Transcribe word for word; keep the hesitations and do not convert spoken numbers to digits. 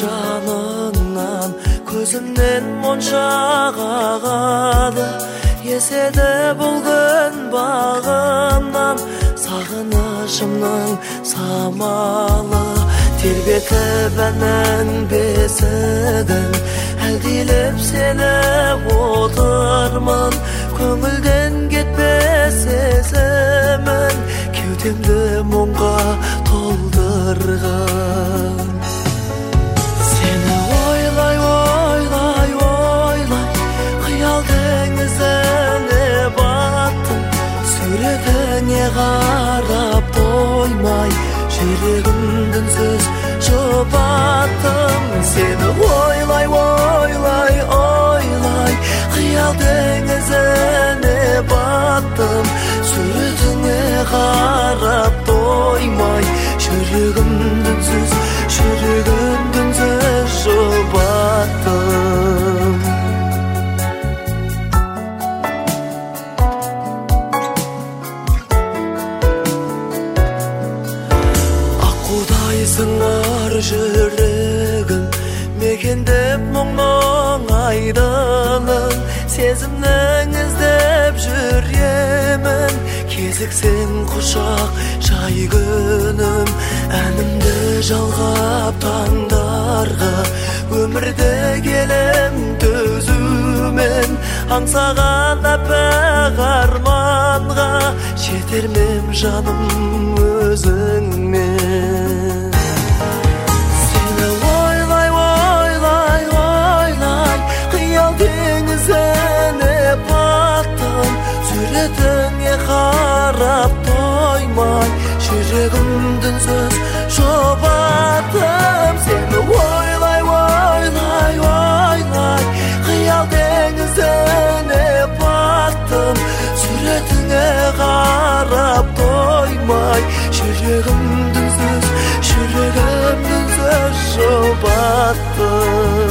жаныңнан көзімнен моншақ ағады еседе бұл күн бағымнан сағынышымның самалы тербетіп әннің бесігін әлдилеп сені отырмын көңілден кетпес сезімін кеудемді мұңға толтырған сені ойлай ойлай ойлай қиял теңізіне баттым суретіңе қарап тоймай жүрегімді үнсіз жұбаттым сені ойлай ойлай ойлай қиял теңізіне баттым суретіңе қарап тоймай жүрегімді үнсіз жүрегімді үнсіз жұбаттым сыңар жүрегім мекендеп мұңның айдының сезімнің іздеп жүремін кезіксең құшақ жай күнім әнімді жалғап таңдарға өмірде келем төзумен аңсаған әппақ арманға жетермем жаным өзіңмен сені ойлай ойлай ойлай қиял теңізіне баттым суретіңе қарап тоймай жүрегімді үнсіз жұбаттым сені ойлай ойлай ойлай қиял теңізіне баттым суретіңе қарап тоймай жүрегімді үнсіз жүрегімді үнсіз жұбаттым